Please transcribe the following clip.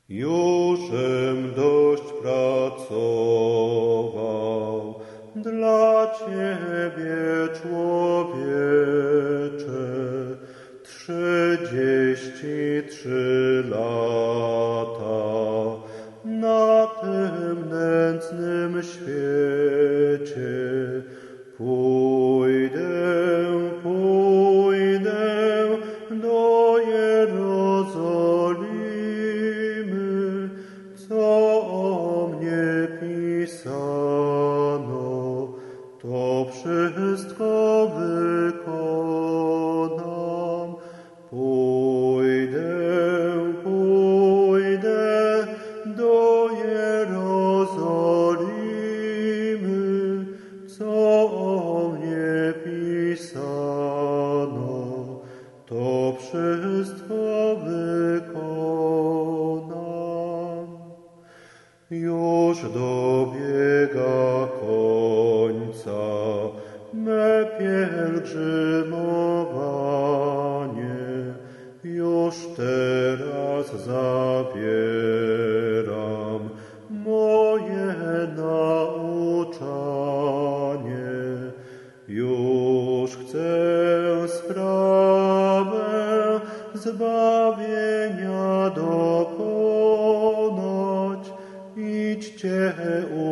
Jużem dość pracował dla Ciebie, człowiecze, 33 lata na tym nędznym świecie. Pójdę do Jerozolimy, co o mnie pisano, to wszystko wykonam. Pójdę do Jerozolimy, co o mnie pisano, to wszystko wykonam. Już dobiega końca me pielgrzymowanie, już teraz zabieram moje nauczanie. Już chcę sprawę zbawienia dokonać. Idźcie